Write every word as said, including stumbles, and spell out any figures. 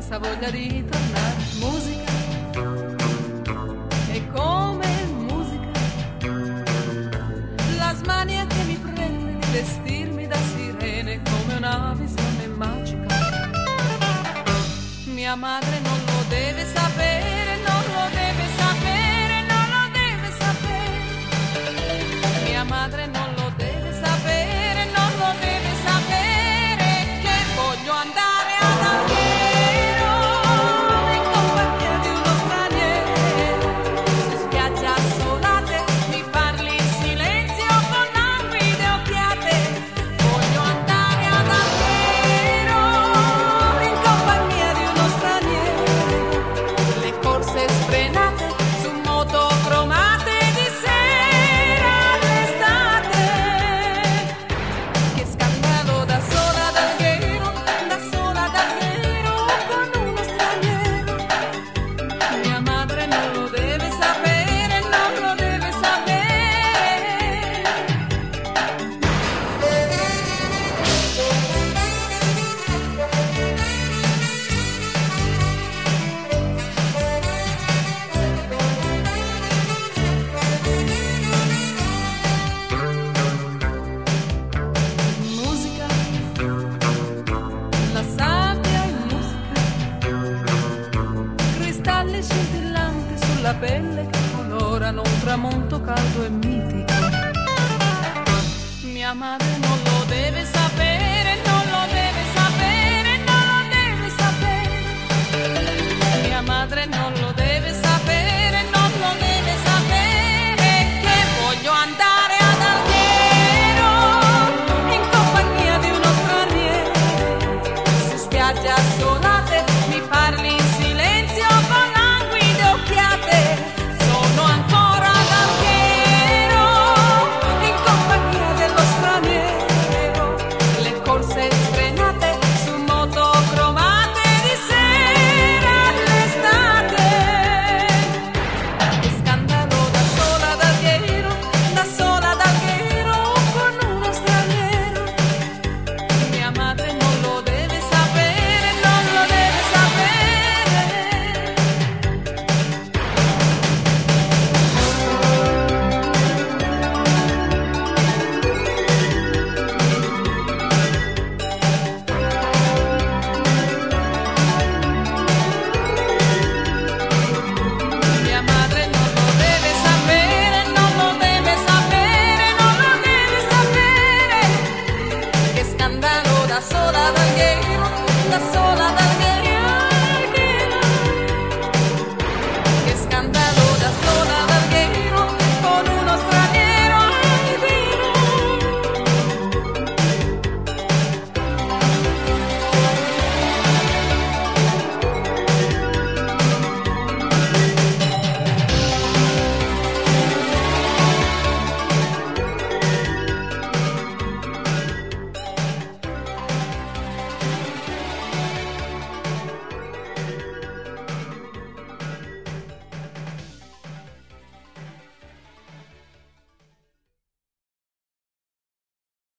questa voglia di tornare. Musica è come musica, la smania che mi prende di vestirmi da sirene, come una visione magica. Mia madre non lo deve sapere, non lo deve sapere, non lo deve sapere. Mia madre non lo deve sapere, non lo deve sapere, che voglio andare ad Alghero in compagnia di uno straniero. Su spiagge assolate mi parli in silenzio con languide occhiate. Voglio andare ad Alghero in compagnia di uno straniero. Le corse sfrenate su moto cromate di sera all'estate. Che scandalo, da sola ad Alghero, da sola ad Alghero con uno straniero. Mia madre non lo deve sapere, non lo deve sapere. Musica, la sabbia è musica, cristalli scintillanti sulla pelle che colorano un tramonto caldo e mitico. Mia madre non lo deve sapere.